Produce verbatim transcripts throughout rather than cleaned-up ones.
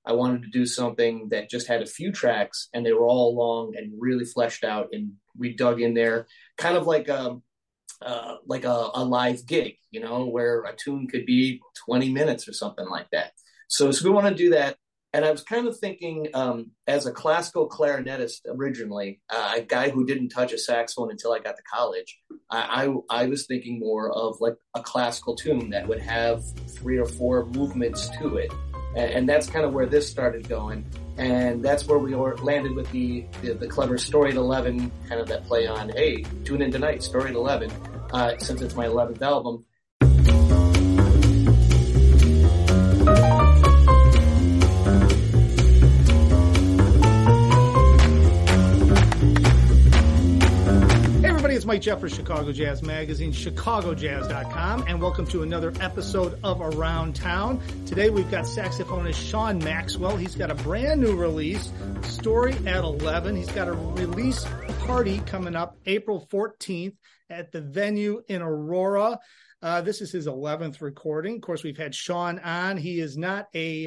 I wanted to do something that just had a few tracks and they were all long and really fleshed out. And we dug in there, kind of like a uh, like a, a live gig, you know, where a tune could be twenty minutes or something like that. So, so we want to do that. And I was kind of thinking, um, as a classical clarinetist originally, uh, a guy who didn't touch a saxophone until I got to college, I, I, I was thinking more of like a classical tune that would have three or four movements to it. And, and that's kind of where this started going. And that's where we landed with the, the, the clever Story at eleven, kind of that play on, hey, tune in tonight, Story at eleven, uh, since it's my eleventh album. It's Mike Jeffers, Chicago Jazz Magazine, chicago jazz dot com, and welcome to another episode of Around Town. Today we've got saxophonist Sean Maxwell. He's got a brand new release, Story at eleven. He's got a release party coming up April fourteenth at the venue in Aurora. Uh, this is his eleventh recording. Of course, we've had Sean on. He is not a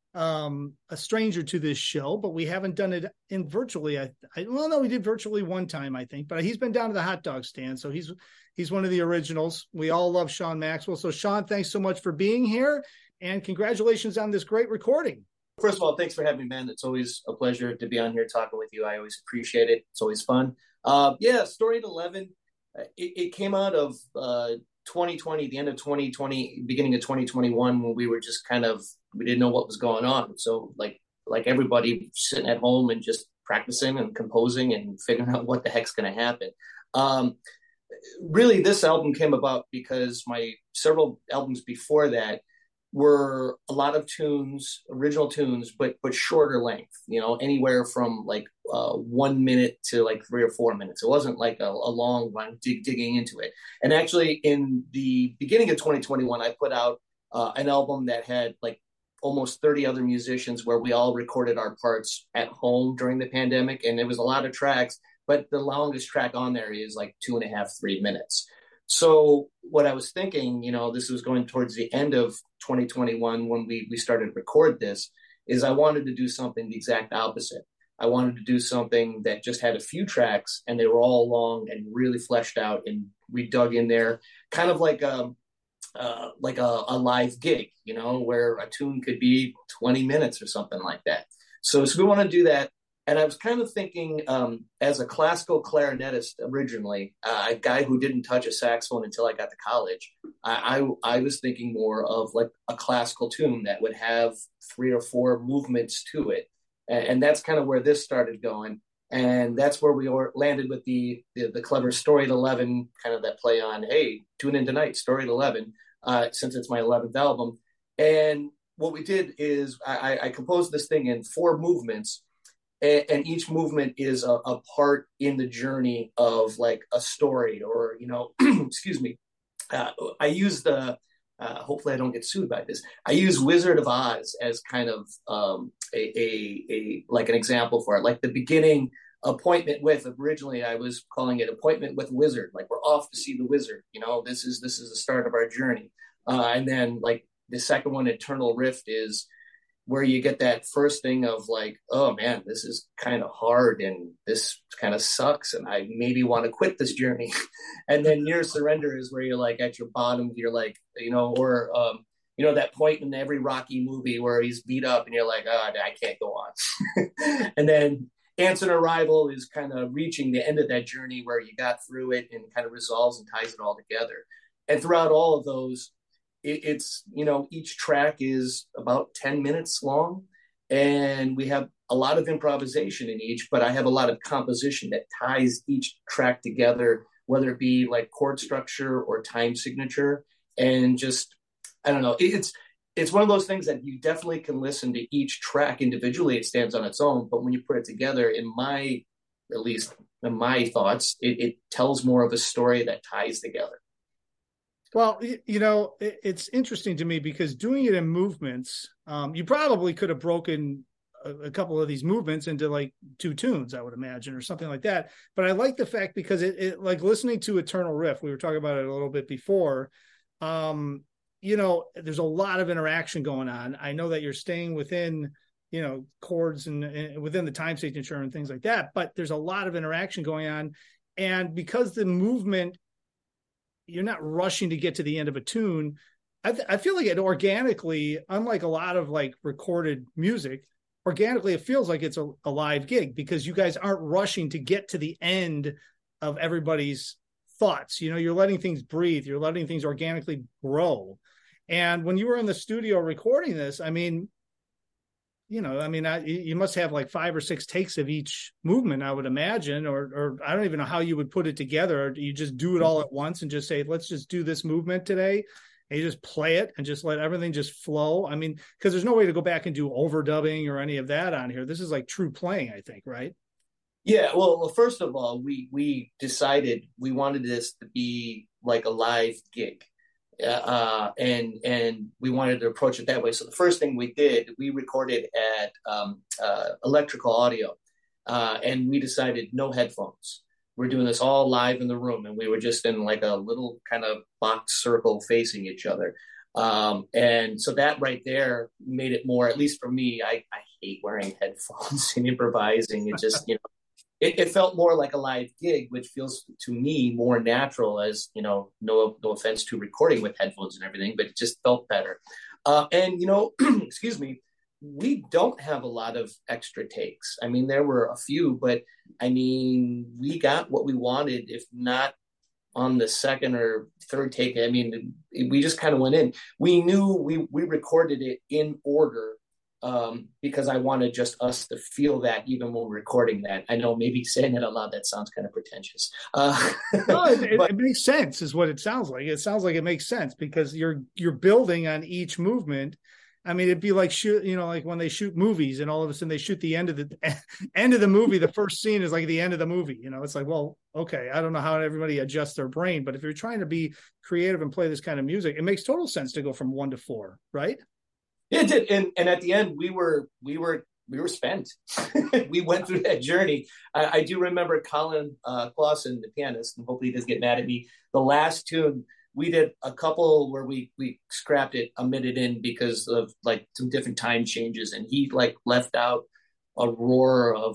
um a stranger to this show, but we haven't done it in virtually I, I well no we did virtually one time, I think, but he's been down to the hot dog stand, so he's he's one of the originals. We all love Sean Maxwell. So Sean, thanks so much for being here, and congratulations on this great recording. First of all, thanks for having me, man. It's always a pleasure to be on here talking with you. I always appreciate it. It's always fun. Uh yeah, Story at eleven, it, it came out of uh twenty twenty, the end of twenty twenty, beginning of twenty twenty-one, when we were just kind of, we didn't know what was going on. So like, like everybody sitting at home and just practicing and composing and figuring out what the heck's going to happen. Um, really, this album came about because my several albums before that were a lot of tunes, original tunes, but but shorter length, you know, anywhere from like uh, one minute to like three or four minutes. It wasn't like a, a long one dig, digging into it. And actually, in the beginning of twenty twenty-one, I put out uh, an album that had like almost thirty other musicians where we all recorded our parts at home during the pandemic. And there was a lot of tracks, but the longest track on there is like two and a half, three minutes. So what I was thinking, you know, this was going towards the end of twenty twenty-one when we, we started to record this, is I wanted to do something the exact opposite. I wanted to do something that just had a few tracks and they were all long and really fleshed out, and we dug in there, kind of like a, uh, like a, a live gig, you know, where a tune could be twenty minutes or something like that. So, so we want to do that. And I was kind of thinking, um, as a classical clarinetist originally, uh, a guy who didn't touch a saxophone until I got to college, I, I, I was thinking more of like a classical tune that would have three or four movements to it. And, and that's kind of where this started going. And that's where we landed with the, the, the clever Story at eleven, kind of that play on, hey, tune in tonight, Story at eleven, uh, since it's my eleventh album. And what we did is I, I composed this thing in four movements. And each movement is a, a part in the journey of like a story, or, you know, excuse me. Uh, I use the, uh, hopefully I don't get sued by this. I use Wizard of Oz as kind of um, a, a, a, like an example for it. Like the beginning, appointment with, originally I was calling it Appointment with Wizard. Like we're off to see the wizard, you know, this is, this is the start of our journey. Uh, and then like the second one, Eternal Rift, is where you get that first thing of like, oh man, this is kind of hard and this kind of sucks and I maybe want to quit this journey. And then Near Surrender is where you're like at your bottom, you're like, you know, or, um, you know, that point in every Rocky movie where he's beat up and you're like, oh, I can't go on. And then Answer Arrival is kind of reaching the end of that journey where you got through it and kind of resolves and ties it all together. And throughout all of those, it's, you know, each track is about ten minutes long, and we have a lot of improvisation in each, but I have a lot of composition that ties each track together, whether it be like chord structure or time signature. And just, I don't know, it's, it's one of those things that you definitely can listen to each track individually. It stands on its own, but when you put it together, in my, at least in my thoughts, it, it tells more of a story that ties together. Well, you know, it's interesting to me because doing it in movements, um, you probably could have broken a, a couple of these movements into like two tunes, I would imagine, or something like that. But I like the fact because it, it like listening to Eternal Rift, we were talking about it a little bit before, um, you know, there's a lot of interaction going on. I know that you're staying within you know, chords and, and within the time signature and things like that. But there's a lot of interaction going on. And because the movement, you're not rushing to get to the end of a tune. I, th- I feel like it organically, unlike a lot of like recorded music, organically, it feels like it's a, a live gig because you guys aren't rushing to get to the end of everybody's thoughts. You know, you're letting things breathe. You're letting things organically grow. And when you were in the studio recording this, I mean, you know, I mean, I, you must have like five or six takes of each movement, I would imagine, or, or I don't even know how you would put it together. Or do you just do it all at once and just say, let's just do this movement today? And you just play it and just let everything just flow. I mean, because there's no way to go back and do overdubbing or any of that on here. This is like true playing, I think, right? Yeah. Well, well, first of all, we we decided we wanted this to be like a live gig, uh, and and we wanted to approach it that way. So the first thing we did, we recorded at um, uh, Electrical Audio, uh, and we decided no headphones. We're doing this all live in the room, and we were just in like a little kind of box circle facing each other. Um, and so that right there made it more, at least for me, I, I hate wearing headphones and improvising. It just, you know, it, it felt more like a live gig, which feels to me more natural as, you know, no, no offense to recording with headphones and everything, but it just felt better. Uh, and, you know, excuse me, we don't have a lot of extra takes. I mean, there were a few, but I mean, we got what we wanted, if not on the second or third take. I mean, we just kind of went in. We knew we, we recorded it in order um, because I wanted just us to feel that even when we're recording that. I know maybe saying it out loud, that sounds kind of pretentious. Uh, no, it, but, it makes sense is what it sounds like. It sounds like it makes sense because you're, you're building on each movement. I mean, it'd be like shoot, you know, like when they shoot movies and all of a sudden they shoot the end of the end of the movie. The first scene is like the end of the movie. You know, it's like, well, okay, I don't know how everybody adjusts their brain, but if you're trying to be creative and play this kind of music, it makes total sense to go from one to four, right? Yeah, it did. And and at the end, we were we were we were spent. We went through that journey. I, I do remember Colin uh, Clausen, the pianist, and hopefully he doesn't get mad at me. The last tune. We did a couple where we we scrapped it a minute in because of like some different time changes, and he like left out a roar of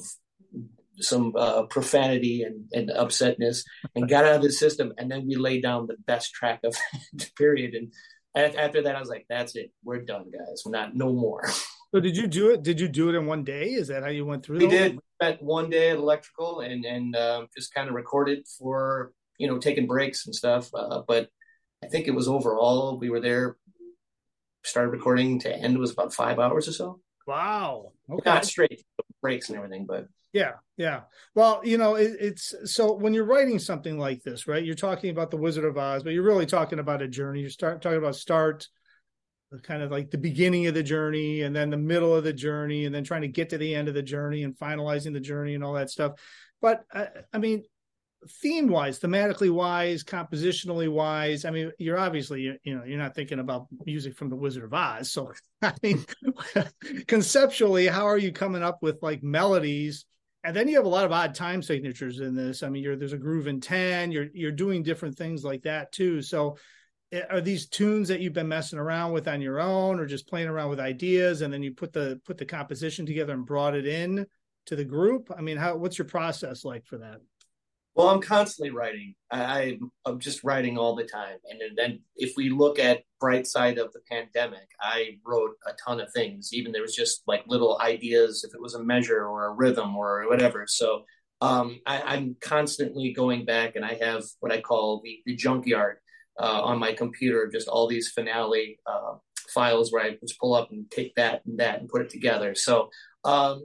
some uh, profanity and, and upsetness and got out of the system, and then we laid down the best track of the period. And after that, I was like, "That's it, we're done, guys. We're not no more." So did you do it? Did you do it in one day? Is that how you went through? We did. We spent one day at Electrical and and uh, just kind of recorded for you know taking breaks and stuff, uh, but. I think it was overall, we were there, started recording to end was about five hours or so. Wow. Okay. Not straight breaks and everything, but. Yeah. Yeah. Well, you know, it, it's so when you're writing something like this, right, you're talking about the Wizard of Oz, but you're really talking about a journey. You start talking about start, kind of like the beginning of the journey and then the middle of the journey and then trying to get to the end of the journey and finalizing the journey and all that stuff. But I, I mean, theme wise, thematically wise, compositionally wise, I mean, you're obviously, you, you know, you're not thinking about music from the Wizard of Oz. So, I mean, conceptually, how are you coming up with like melodies? And then you have a lot of odd time signatures in this. I mean, you're, there's a groove in ten, you're, you're doing different things like that too. So are these tunes that you've been messing around with on your own or just playing around with ideas? And then you put the, put the composition together and brought it in to the group? I mean, how, what's your process like for that? Well, I'm constantly writing. I, I'm just writing all the time. And then if we look at bright side of the pandemic, I wrote a ton of things. Even there was just like little ideas, if it was a measure or a rhythm or whatever. So um, I, I'm constantly going back and I have what I call the, the junkyard uh, on my computer, just all these finale uh, files where I just pull up and take that and that and put it together. So um,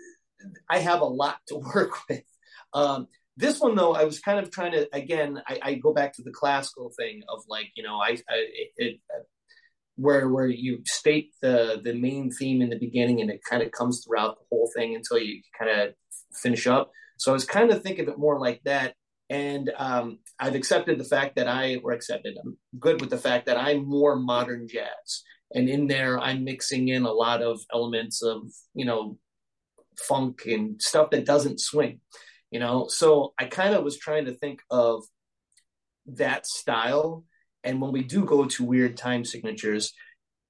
I have a lot to work with. Um, This one, though, I was kind of trying to, again, I, I go back to the classical thing of like, you know, I, I it, it, where where you state the the main theme in the beginning and it kind of comes throughout the whole thing until you kind of finish up. So I was kind of thinking of it more like that. And um, I've accepted the fact that I, or accepted, I'm good with the fact that I'm more modern jazz. And in there, I'm mixing in a lot of elements of, you know, funk and stuff that doesn't swing. You know, so I kind of was trying to think of that style. And when we do go to weird time signatures,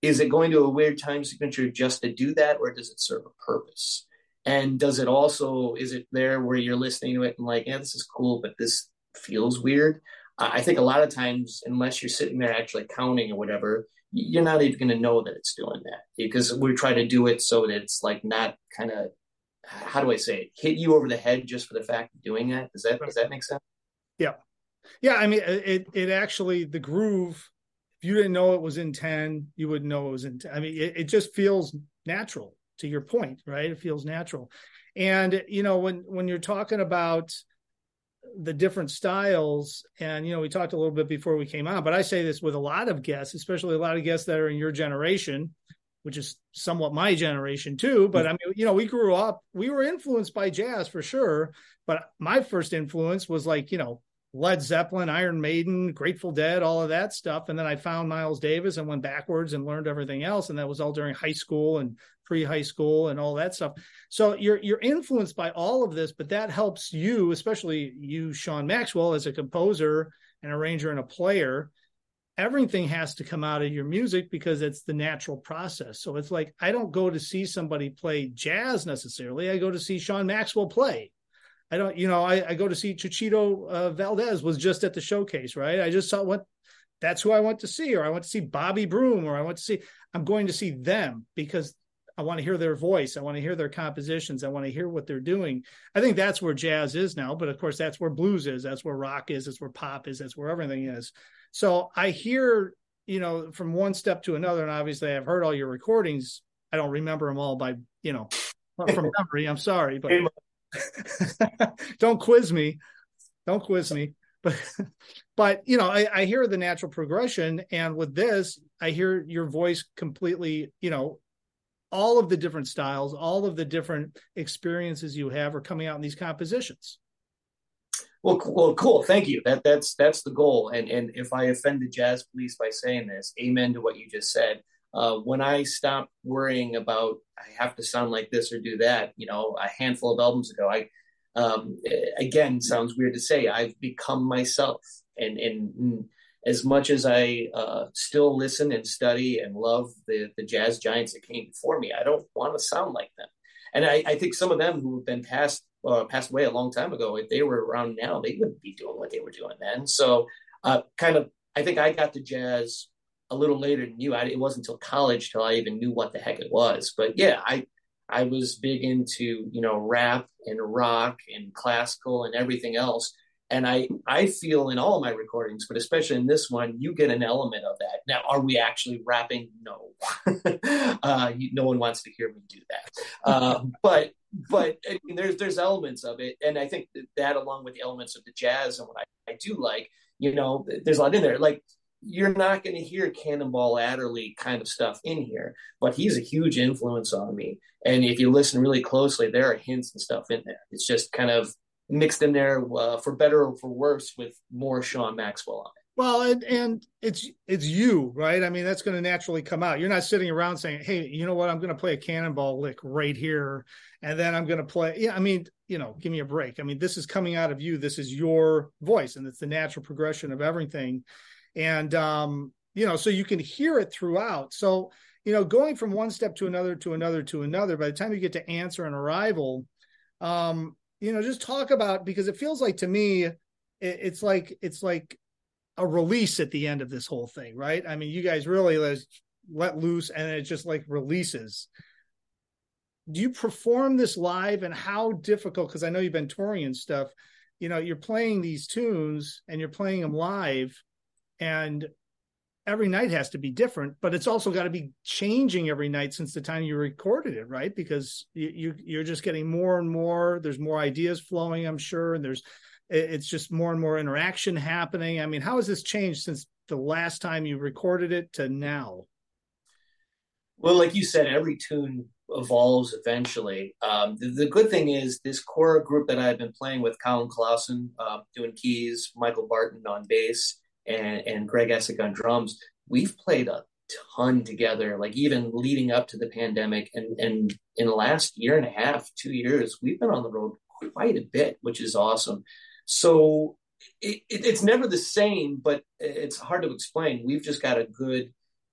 is it going to a weird time signature just to do that, or does it serve a purpose? And does it also, is it there where you're listening to it and like, yeah, this is cool, but this feels weird? I think a lot of times, unless you're sitting there actually counting or whatever, you're not even going to know that it's doing that, because we try to do it so that it's like not kind of, how do I say it, hit you over the head just for the fact of doing that. Does that, does that make sense? Yeah. Yeah. I mean, it, it actually, the groove, if you didn't know it was in ten, you wouldn't know it was in ten. I mean, it, it just feels natural, to your point, right? It feels natural. And, you know, when, when you're talking about the different styles, and, you know, we talked a little bit before we came on, but I say this with a lot of guests, especially a lot of guests that are in your generation, which is somewhat my generation too. But I mean, you know, we grew up, we were influenced by jazz for sure. But my first influence was like, you know, Led Zeppelin, Iron Maiden, Grateful Dead, all of that stuff. And then I found Miles Davis and went backwards and learned everything else. And that was all during high school and pre-high school and all that stuff. So you're you're influenced by all of this, but that helps you, especially you, Sean Maxwell, as a composer, an arranger, and a player. Everything has to come out of your music because it's the natural process. So it's like, I don't go to see somebody play jazz necessarily. I go to see Sean Maxwell play. I don't, you know, I, I go to see Chuchito uh, Valdez was just at the showcase, right? I just saw what, that's who I went to see, or I went to see Bobby Broom, or I went to see, I'm going to see them because I want to hear their voice. I want to hear their compositions. I want to hear what they're doing. I think that's where jazz is now, but of course that's where blues is. That's where rock is. That's where pop is. That's where everything is. So I hear, you know, from one step to another, and obviously I've heard all your recordings. I don't remember them all by, you know, from memory. I'm sorry, but don't quiz me. Don't quiz me. But, but you know, I, I hear the natural progression. And with this, I hear your voice completely, you know, all of the different styles, all of the different experiences you have are coming out in these compositions. Well, well, cool. Thank you. That that's that's the goal. And and if I offend the jazz police by saying this, amen to what you just said. Uh, when I stopped worrying about I have to sound like this or do that, you know, a handful of albums ago, I um, again sounds weird to say, I've become myself. And and as much as I uh, still listen and study and love the the jazz giants that came before me, I don't want to sound like them. And I, I think some of them who have been passed uh, passed away a long time ago, if they were around now, they wouldn't be doing what they were doing then. So uh, kind of, I think I got to jazz a little later than you. I, it wasn't until college till I even knew what the heck it was. But yeah, I I was big into, you know, rap and rock and classical and everything else. And I, I feel in all of my recordings, but especially in this one, you get an element of that. Now, are we actually rapping? No. uh, you, no one wants to hear me do that. Uh, but but I mean, there's there's elements of it. And I think that, that along with the elements of the jazz and what I, I do like, you know, there's a lot in there. Like, you're not going to hear Cannonball Adderley kind of stuff in here, but he's a huge influence on me. And if you listen really closely, there are hints and stuff in there. It's just kind of mixed in there uh, for better or for worse with more Sean Maxwell on it. Well, and, and it's it's you, right? I mean, that's going to naturally come out. You're not sitting around saying, hey, you know what? I'm going to play a cannonball lick right here. And then I'm going to play. Yeah, I mean, you know, give me a break. I mean, this is coming out of you. This is your voice, and it's the natural progression of everything. And, um, you know, so you can hear it throughout. So, you know, going from one step to another, to another, to another, by the time you get to Answer and Arrival, um, you know, just talk about, because it feels like to me, it, it's like, it's like a release at the end of this whole thing, right? I mean, you guys really let, let loose and it just like releases. Do you perform this live, and how difficult? Because I know you've been touring and stuff, you know, you're playing these tunes and you're playing them live, and every night has to be different, but it's also got to be changing every night since the time you recorded it, right? Because you, you you're just getting more and more, there's more ideas flowing, I'm sure. And there's, it's just more and more interaction happening. I mean, how has this changed since the last time you recorded it to now? Well, like you said, every tune evolves eventually. Um, the, the good thing is this core group that I've been playing with, Colin Clausen uh, doing keys, Michael Barton on bass, and, and Greg Essick on drums, we've played a ton together, like even leading up to the pandemic. And, and in the last year and a half, two years, we've been on the road quite a bit, which is awesome. So it, it, it's never the same, but it's hard to explain. We've just got a good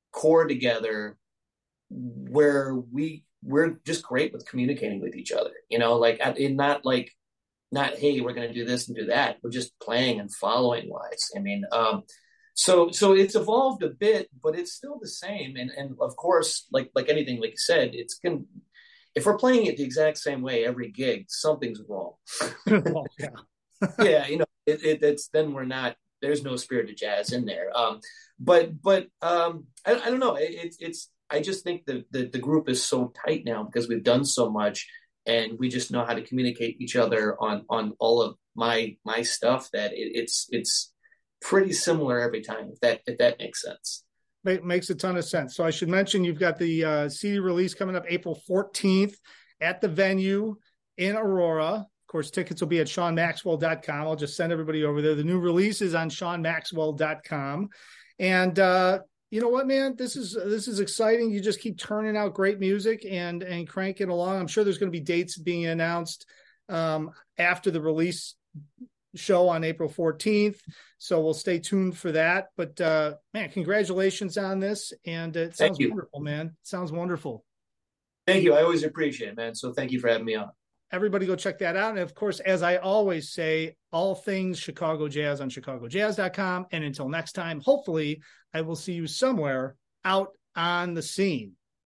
core together where we we're just great with communicating with each other, you know, like in not like not, hey, we're going to do this and do that. We're just playing and following wise. I mean, um, so so it's evolved a bit, but it's still the same. And and of course, like like anything, like you said, it's can if we're playing it the exact same way every gig, something's wrong. Oh, yeah. Yeah, you know, it, it, it's then we're not. There's no spirit of jazz in there. Um, but but um, I, I don't know. It, it's it's. I just think the, the the group is so tight now because we've done so much, and we just know how to communicate each other on on all of my my stuff that it, it's it's pretty similar every time. If that if that makes sense. It makes a ton of sense. So I should mention you've got the uh, C D release coming up April fourteenth at the venue in Aurora. Of course, tickets will be at Sean Maxwell dot com. I'll just send everybody over there. The new release is on Sean Maxwell dot com. And uh, you know what, man? This is this is exciting. You just keep turning out great music and and cranking along. I'm sure there's going to be dates being announced um, after the release show on April fourteenth. So we'll stay tuned for that. But uh, man, congratulations on this. And it sounds wonderful, man. It sounds wonderful. Thank you. I always appreciate it, man. So thank you for having me on. Everybody go check that out. And of course, as I always say, all things Chicago Jazz on Chicago Jazz dot com. And until next time, hopefully I will see you somewhere out on the scene.